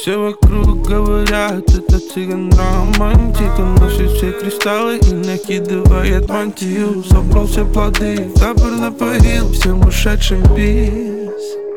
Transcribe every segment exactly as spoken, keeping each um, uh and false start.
Все вокруг говорят, это цыган романтик. Он носит все кристаллы и накидывает мантию. Собрал все плоды, табор напоил всем ушедшим бис.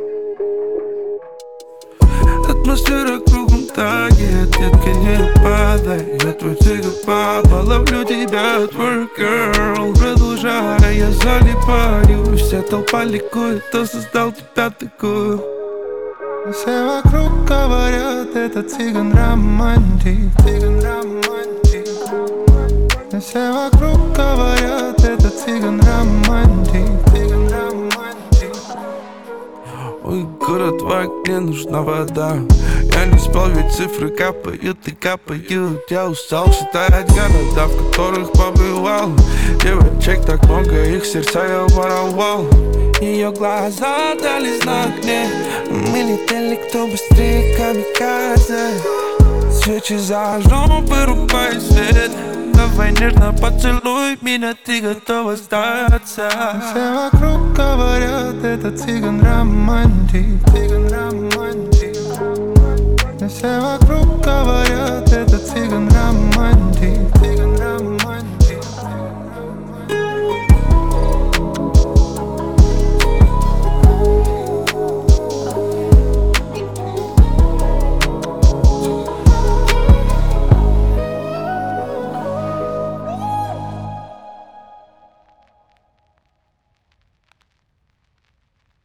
Атмосфера кругом тает, детка, не падай. Я твой цыган папа, ловлю тебя, твой girl. Продолжай, я залипаю, вся толпа ликует, кто создал тебя такую. Все вокруг говорят, это цыган романтик, цыган романтик. Все вокруг говорят, это цыган романтик, цыган романтик. Ой, город в окне, нужна вода. Я не спал, ведь цифры капают и капают. Я устал считать города, в которых побывал. Девочек так много, их сердца я воровал. Ее глаза дали знак мне. Мы летели, кто быстрее камикадзе. Свечи зажжем, вырубай свет. Давай нежно поцелуй меня, ты готова сдаться. Все вокруг говорят, это цыган романтик, цыган романтик. Все вокруг